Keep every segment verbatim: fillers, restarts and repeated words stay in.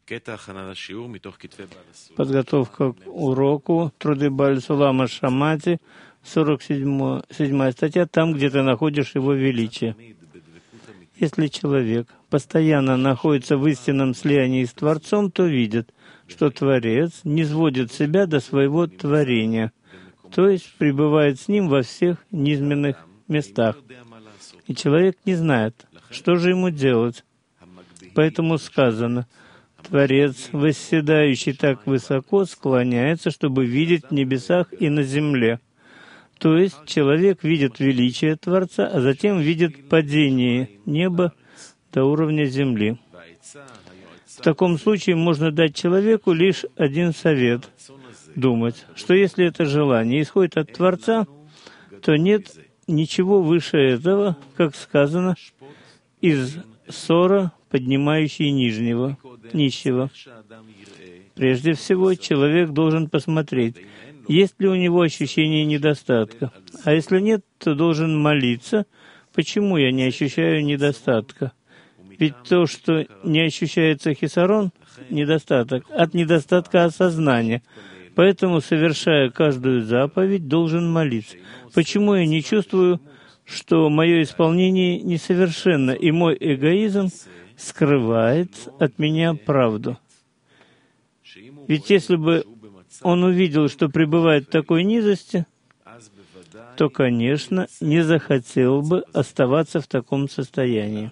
Подготовка к уроку. Труды Бааль Сулама Шамати, сорок седьмая статья, там, где ты находишь его величие. Если человек постоянно находится в истинном слиянии с Творцом, то видит, что Творец низводит себя до своего творения, то есть пребывает с ним во всех низменных местах. И человек не знает, что же ему делать. Поэтому сказано, Творец, восседающий так высоко, склоняется, чтобы видеть в небесах и на земле. То есть человек видит величие Творца, а затем видит падение неба до уровня земли. В таком случае можно дать человеку лишь один совет — думать, что если это желание исходит от Творца, то нет ничего выше этого, как сказано, из ссора, поднимающий нижнего, нищего. Прежде всего, человек должен посмотреть, есть ли у него ощущение недостатка. А если нет, то должен молиться, почему я не ощущаю недостатка. Ведь то, что не ощущается хисарон, недостаток, от недостатка осознания. Поэтому, совершая каждую заповедь, должен молиться. Почему я не чувствую, что мое исполнение несовершенно, и мой эгоизм скрывает от меня правду? Ведь если бы он увидел, что пребывает в такой низости, то, конечно, не захотел бы оставаться в таком состоянии.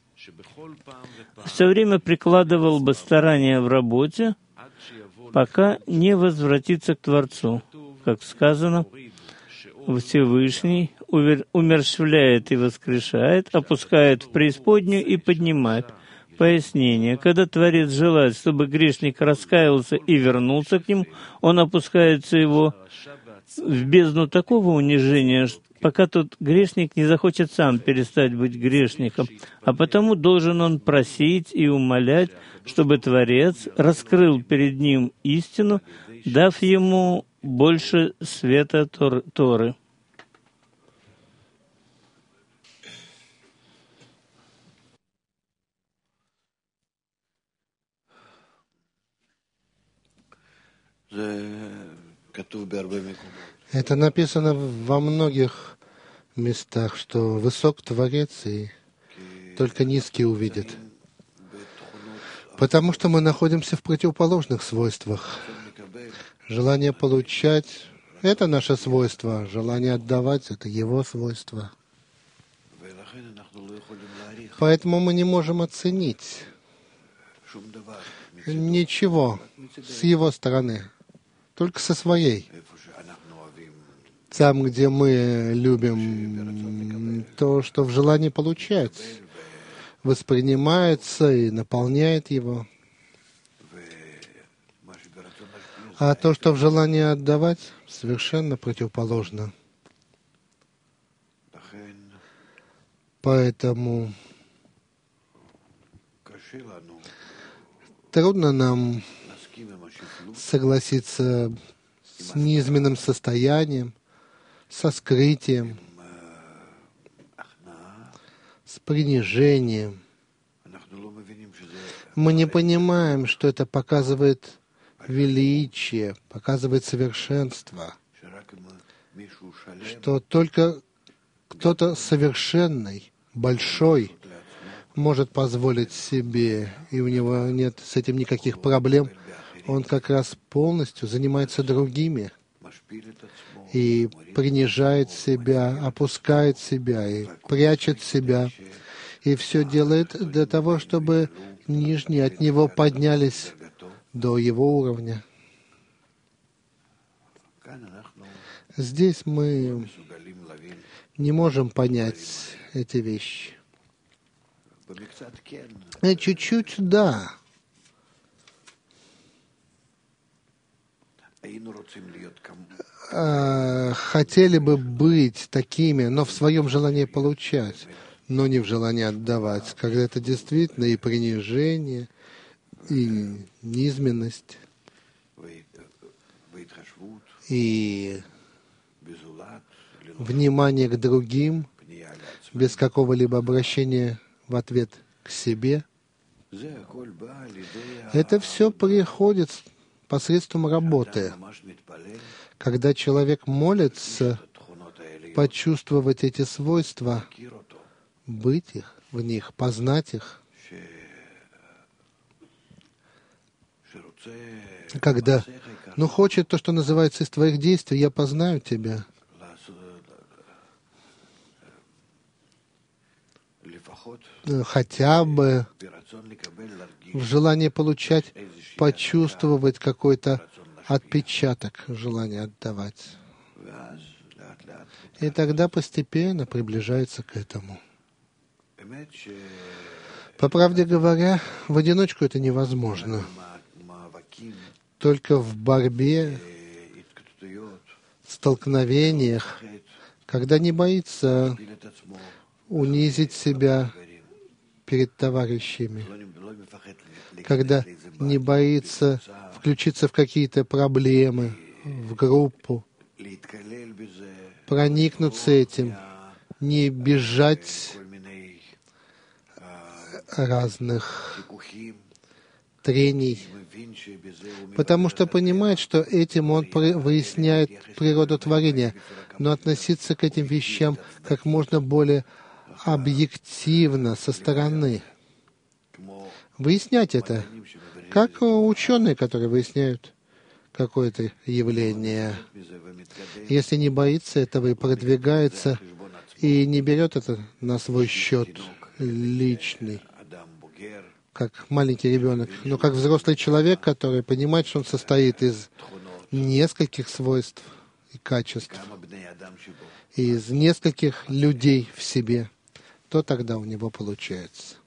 Все время прикладывал бы старания в работе, пока не возвратится к Творцу. Как сказано, Всевышний умерщвляет и воскрешает, опускает в преисподнюю и поднимает. Пояснение. Когда Творец желает, чтобы грешник раскаялся и вернулся к нему, он опускается его в бездну такого унижения, пока тот грешник не захочет сам перестать быть грешником. А потому должен он просить и умолять, чтобы Творец раскрыл перед ним истину, дав ему больше света Тор- Торы. Это написано во многих местах, что высок Творец, и только низкие увидят. Потому что мы находимся в противоположных свойствах. Желание получать — это наше свойство, желание отдавать — это его свойство. Поэтому мы не можем оценить ничего с его стороны, только со своей. Там, где мы любим то, что в желании получается, воспринимается и наполняет его. А то, что в желании отдавать, совершенно противоположно. Поэтому трудно нам согласиться с низменным состоянием, со скрытием, с принижением. Мы не понимаем, что это показывает величие, показывает совершенство, что только кто-то совершенный, большой, может позволить себе, и у него нет с этим никаких проблем. Он как раз полностью занимается другими и принижает себя, опускает себя и прячет себя. И все делает для того, чтобы нижние от него поднялись до его уровня. Здесь мы не можем понять эти вещи. И чуть-чуть, да. А, хотели бы быть такими, но в своем желании получать, но не в желании отдавать, когда это действительно и принижение, и низменность, и внимание к другим, без какого-либо обращения в ответ к себе. Это все приходит посредством работы. Когда человек молится, почувствовать эти свойства, быть их, в них, познать их. Когда, ну, хочет то, что называется из твоих действий, я познаю тебя. Хотя бы в желании получать, почувствовать какой-то отпечаток, желание отдавать. И тогда постепенно приближается к этому. По правде говоря, в одиночку это невозможно. Только в борьбе, столкновениях, когда не боится унизить себя перед товарищами, когда не боится включиться в какие-то проблемы, в группу, проникнуться этим, не бежать разных трений, потому что понимает, что этим он выясняет природу творения, но относиться к этим вещам как можно более объективно, со стороны. Выяснять это, как ученые, которые выясняют какое-то явление. Если не боится этого и продвигается, и не берет это на свой счет личный, как маленький ребенок, но как взрослый человек, который понимает, что он состоит из нескольких свойств и качеств, из нескольких людей в себе, то тогда у него получается.